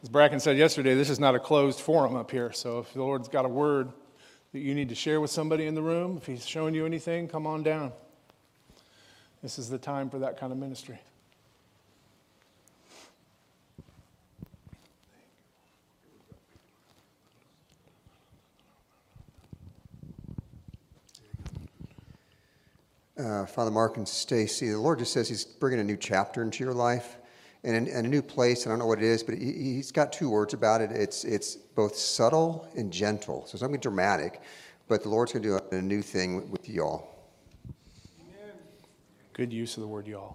As Bracken said yesterday, this is not a closed forum up here. So if the Lord's got a word that you need to share with somebody in the room, if he's showing you anything, come on down. This is the time for that kind of ministry. Father Mark and Stacy, the Lord just says he's bringing a new chapter into your life and a new place. I don't know what it is, but he's got two words about it. It's both subtle and gentle. So something dramatic, but the Lord's going to do a new thing with y'all. Amen. Good use of the word y'all.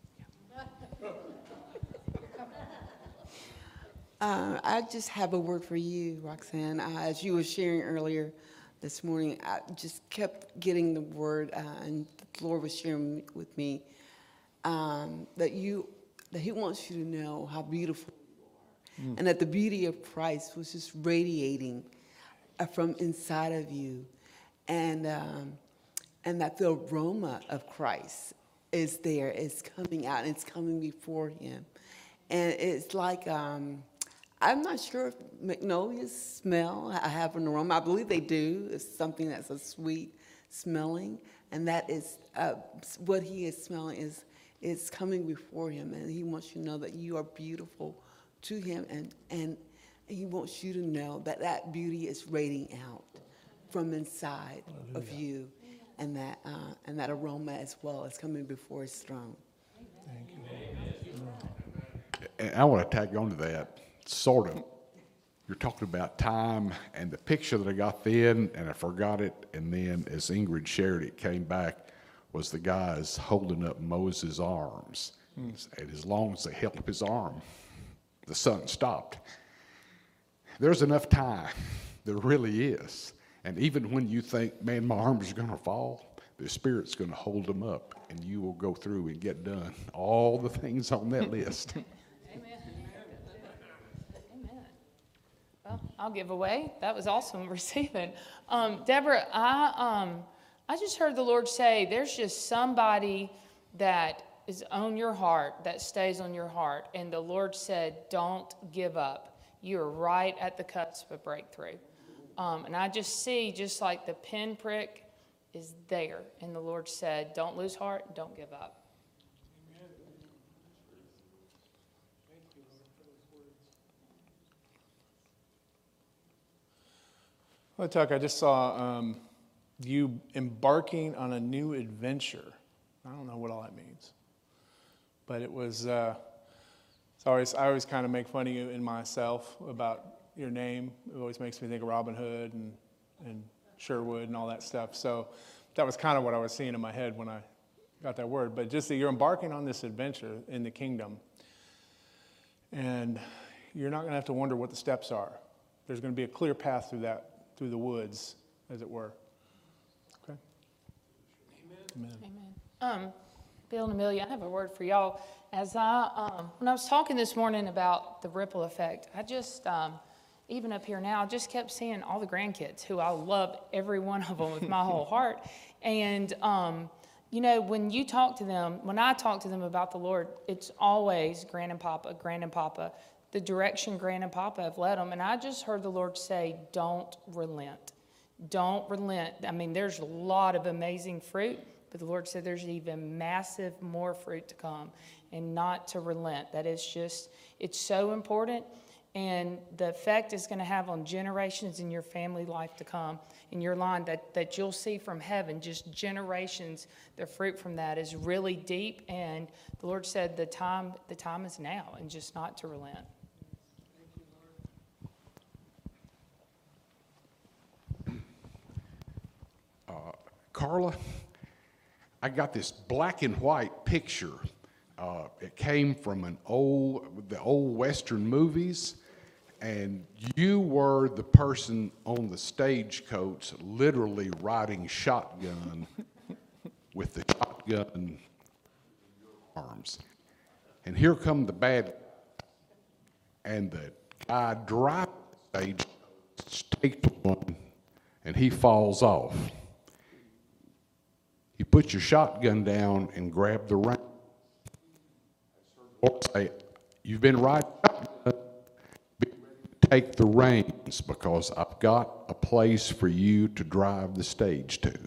I just have a word for you, Roxanne. As you were sharing earlier this morning, I just kept getting the word, and the Lord was sharing with me that He wants you to know how beautiful you are, and that the beauty of Christ was just radiating from inside of you, and that the aroma of Christ is there, it's coming out, and it's coming before Him, and it's like. I'm not sure if magnolias smell. I have an aroma. I believe they do. It's something that's a sweet smelling, and that is what He is smelling is coming before Him, and He wants you to know that you are beautiful to Him, and He wants you to know that that beauty is radiating out from inside of you, and that aroma as well is coming before His throne. Thank you. And I want to tag on to that. Sort of. You're talking about time, and the picture that I got then, and I forgot it, and then as Ingrid shared it, came back, was the guys holding up Moses' arms. And as long as they held up his arm, the sun stopped. There's enough time. There really is. And even when you think, man, my arms are going to fall, the Spirit's going to hold them up, and you will go through and get done all the things on that list. Well, I'll give away. That was awesome receiving. Deborah, I just heard the Lord say there's just somebody that is on your heart, that stays on your heart. And the Lord said, don't give up. You're right at the cusp of breakthrough. And I just see just like the pinprick is there. And the Lord said, don't lose heart, don't give up. Well, Tuck, I just saw you embarking on a new adventure. I don't know what all that means, but it was. I always kind of make fun of you and myself about your name. It always makes me think of Robin Hood and Sherwood and all that stuff. So that was kind of what I was seeing in my head when I got that word. But just that you're embarking on this adventure in the kingdom, and you're not going to have to wonder what the steps are. There's going to be a clear path through the woods, as it were. Okay? Amen. Bill and Amelia, I have a word for y'all. As when I was talking this morning about the ripple effect, I just, even up here now, I just kept seeing all the grandkids who I love every one of them with my whole heart. And, when you talk to them, when I talk to them about the Lord, it's always Grand and Papa, the direction Grand and Papa have led them. And I just heard the Lord say, don't relent. Don't relent. I mean, there's a lot of amazing fruit, but the Lord said there's even massive more fruit to come, and not to relent. That is just, it's so important. And the effect it's going to have on generations in your family life to come, in your line, that you'll see from heaven, just generations, the fruit from that is really deep. And the Lord said the time is now, and just not to relent. Carla, I got this black and white picture. It came from the old Western movies, and you were the person on the stagecoach literally riding shotgun with the shotgun in your arms. And here come the bad, and the guy driving the stagecoach takes one, and he falls off. You put your shotgun down and grab the rein. Say, you've been riding shotgun, take the reins because I've got a place for you to drive the stage to.